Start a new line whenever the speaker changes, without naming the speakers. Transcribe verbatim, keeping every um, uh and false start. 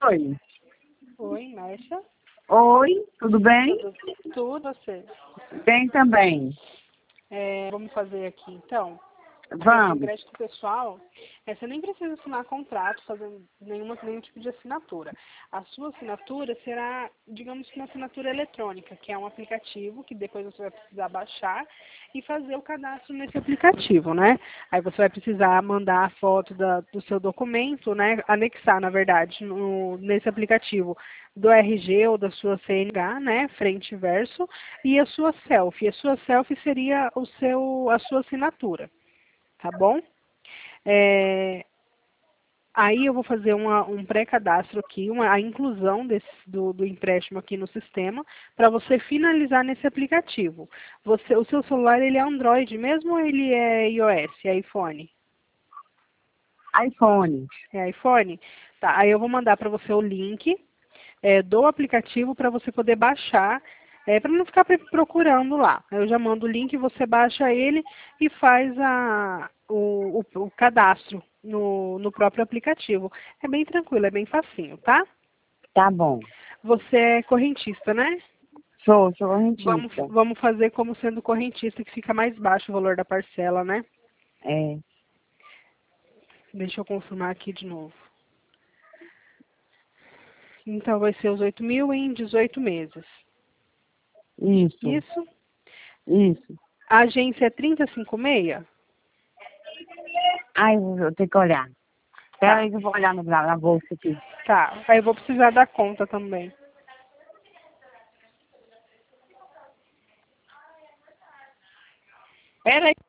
Oi.
Oi, Márcia.
Oi, tudo bem?
Tudo, tudo você.
Bem também.
É, vamos fazer aqui, então. O
Vamos.
crédito pessoal, é, você nem precisa assinar contrato, fazer nenhuma, nenhum tipo de assinatura. A sua assinatura será, digamos que uma assinatura eletrônica, que é um aplicativo que depois você vai precisar baixar e fazer o cadastro nesse aplicativo, né? Aí você vai precisar mandar a foto da, do seu documento, né? Anexar, na verdade, no, nesse aplicativo do R G ou da sua C N H, né? Frente e verso, e a sua selfie. A sua selfie seria o seu, a sua assinatura. Tá bom? É, aí eu vou fazer uma, um pré-cadastro aqui, uma, a inclusão desse, do, do empréstimo aqui no sistema, para você finalizar nesse aplicativo. Você, o seu celular, ele é Android mesmo ou ele é iOS, é iPhone?
iPhone.
É iPhone? Tá, aí eu vou mandar para você o link é, do aplicativo para você poder baixar, é, para não ficar procurando lá. Eu já mando o link, você baixa ele e faz a, o, o, o cadastro no, no próprio aplicativo. É bem tranquilo, é bem facinho, tá?
Tá bom.
Você é correntista, né?
Sou, sou
Vamos,
correntista.
vamos fazer como sendo correntista, que fica mais baixo o valor da parcela, né?
É,
Deixa eu confirmar aqui de novo. Então, vai ser os oito mil em dezoito meses.
isso,
Isso?
isso.
A agência é trinta e cinco e seis?
Ai, eu eu tenho que olhar. Espera
Tá,
aí que eu vou olhar no, na bolsa aqui.
tá. Aí eu vou precisar da conta também.
Espera aí.